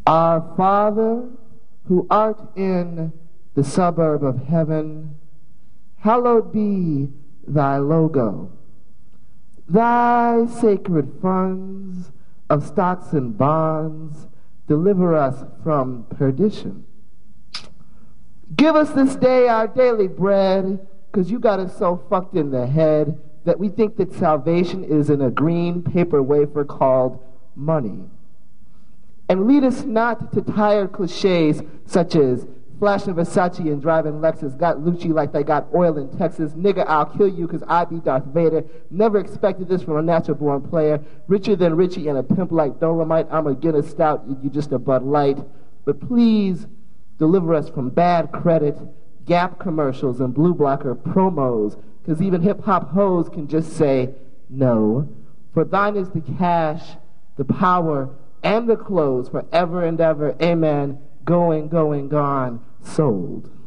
Our Father, who art in the suburb of heaven, hallowed be thy logo. Thy sacred funds of stocks and bonds deliver us from perdition. Give us this day our daily bread, because you got us so fucked in the head that we think that salvation is in a green paper wafer called money. And lead us not to tired cliches such as flashing Versace and driving Lexus, got Lucci like they got oil in Texas, nigga, I'll kill you because I be Darth Vader, never expected this from a natural-born player, richer than Richie and a pimp like Dolomite, I'm a Guinness Stout, you just a Bud Light. But please deliver us from bad credit, Gap commercials, and Blue Blocker promos, because even hip-hop hoes can just say no. For thine is the cash, the power, and the clothes forever and ever. Amen. Going, gone, sold.